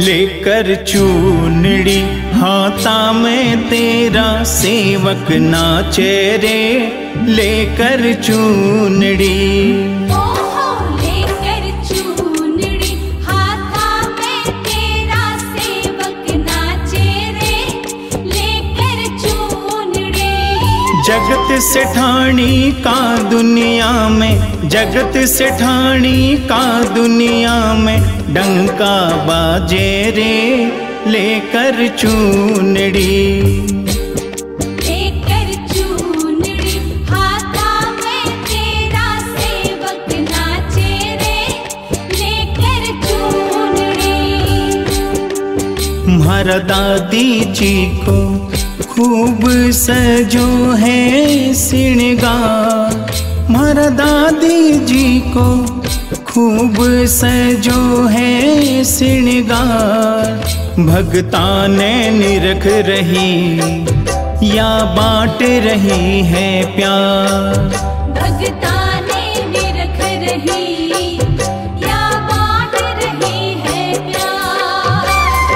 लेकर चूनड़ी हाथा में तेरा सेवक नाचे रे, लेकर चूनड़ी। जगत सेठानी का दुनिया में, जगत सेठानी का दुनिया में डंका बाजे रे, लेकर चूनड़ी। लेकर चूनड़ी हाथा में तेरा सेवक नाचे रे, लेकर चूनड़ी। म्हारा दादी जी को खूब सजो है श्रृंगार, म्हारा दादी जी को खूब सजो है श्रृंगार। भगता ने निरख रही या बांट रही है प्यार, भगता ने निरख रही या बांट रही है प्यार।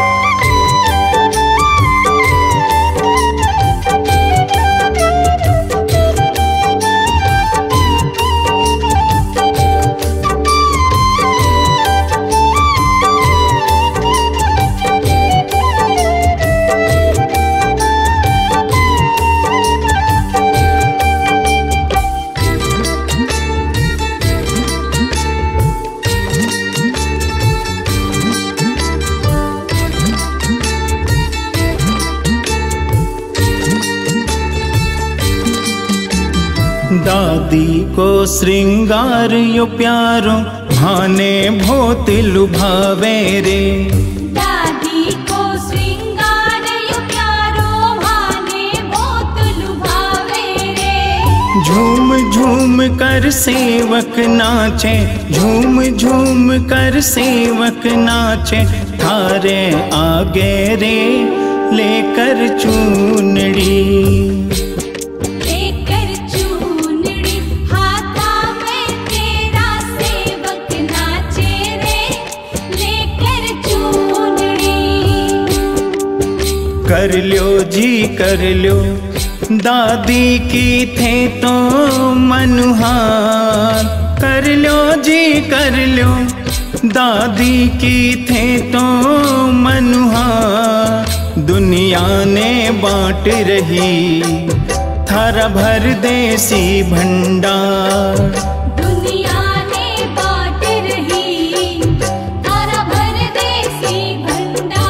दादी को श्रृंगार यो प्यारो भाने बहुत लुभावे रे, दादी को श्रृंगार यो प्यारो भाने बहुत लुभावे रे। झूम झूम कर सेवक नाचे, झूम झूम कर सेवक नाचे थारे आगे रे, लेकर चूनड़ी। कर ल्यो जी कर ल्यो दादी की थे तो मनुहार, कर ल्यो जी कर ल्यो दादी की थे तो मनुहार। दुनिया ने बांट रही थारा भर देसी भंडार, दुनिया ने बांट रही थारा भर देसी भंडार।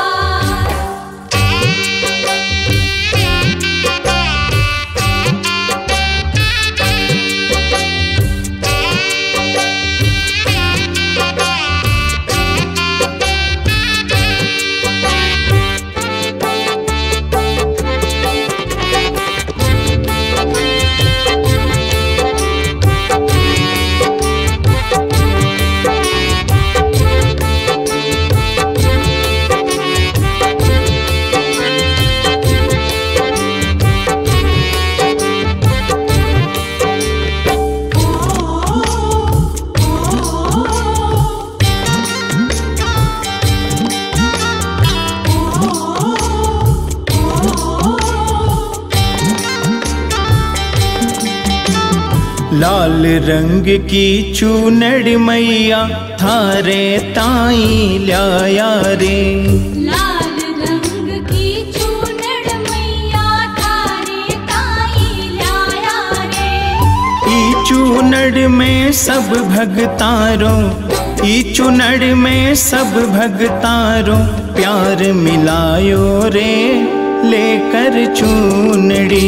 लाल रंग की चूनड़ मैया थारे ताई लाया रे, लाल रंग की चूनड़ मैया थारे ताई लाया रे। ई चूनड़ में सब भगतारों, ई चूनड़ में सब भगतारों प्यार मिलायो रे, लेकर चूनड़ी।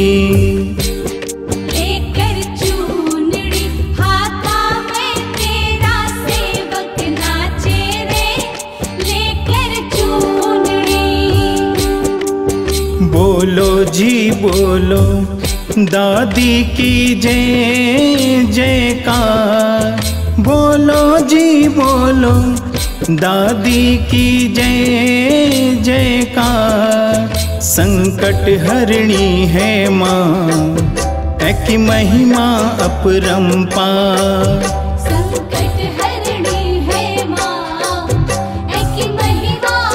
बोलो जी बोलो दादी की जय जयकार, बोलो जी बोलो दादी की जय जयकार। संकट हरणी है माँ की महिमा अपरंपार, संकट हरणी है माँ की महिमा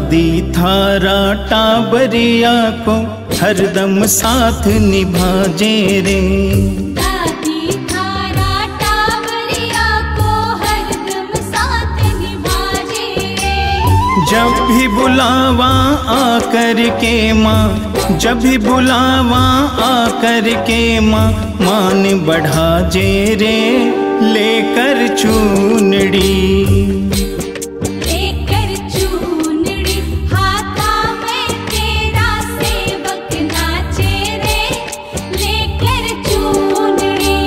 दादी थारा टाबरिया को हरदम साथ निभाजे रे। दादी थारा टाबरिया को हरदम साथ निभाजे रे। जब भी बुलावा आकर के माँ, जब भी बुलावा आकर के माँ, मान बढ़ा जे रे लेकर चूनड़ी। लेकर चूनड़ी हाथा में तेरा सेवक नाचे रे, लेकर चूनड़ी।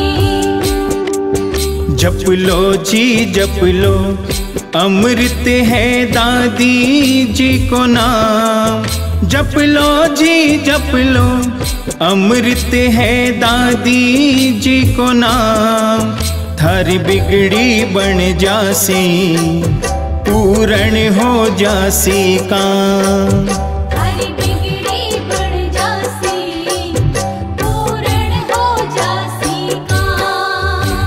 जप लो जी जप लो, अमृत है दादी जी को नाम। जप लो जी जप लो, अमृत है दादी जी को नाम। थारी बिगड़ी बन जासी, पूर्ण हो जासी काम। हरी बिगड़ी बन जासी, पूर्ण हो जासी काम।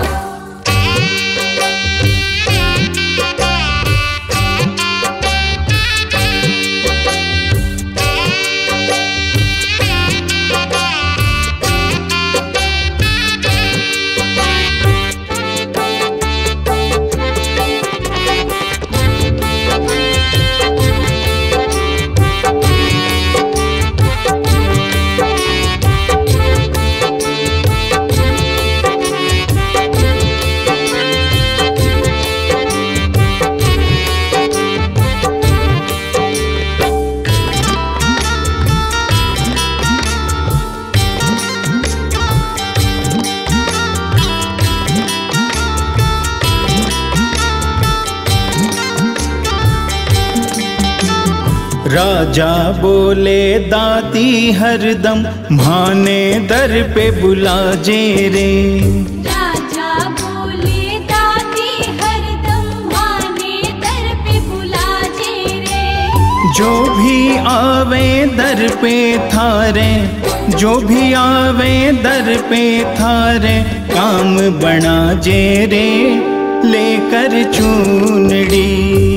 राजा बोले दादी हरदम, माने दर पे बुला जे रे। राजा बोले दादी हरदम, माने दर पे बुला जे रे। जो भी आवे दर पे थारे, जो भी आवे दर पे थारे, काम बना जे रे लेकर चूनड़ी।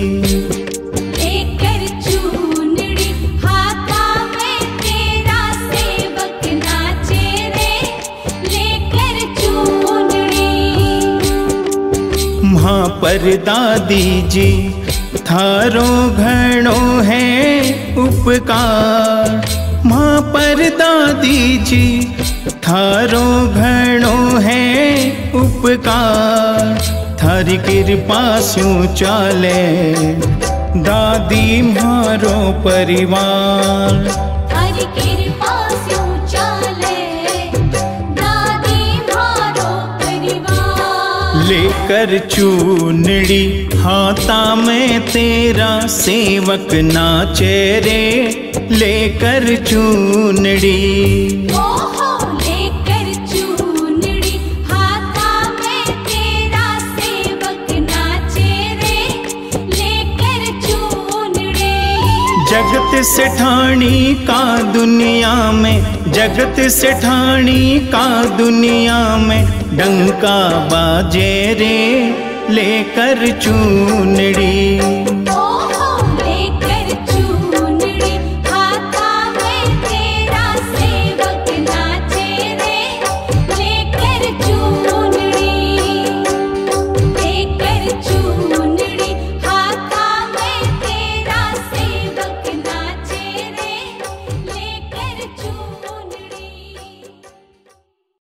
लेकर चूनड़ी हाथा में तेरा सेवक नाचे रे, लेकर चूनड़ी। वहाँ पर दादी जी थारो घणो है उपकार। वहाँ पर दादी जी थारो घणो है उपकार। थारी कृपा स्यों चाले दादी म्हारो परिवार। हरी कृपा स्यों चाले दादी म्हारो परिवार। लेकर चूनड़ी हाथा में तेरा सेवक नाचे रे लेकर चूनड़ी। ओहो लेकर चूनड़ी हाथा में तेरा सेवक नाचे रे, लेकर चूनड़ी। जगत सेठानी का दुनिया में, जगत सेठानी का दुनिया में, डंका बाजे रे लेकर चूनड़ी।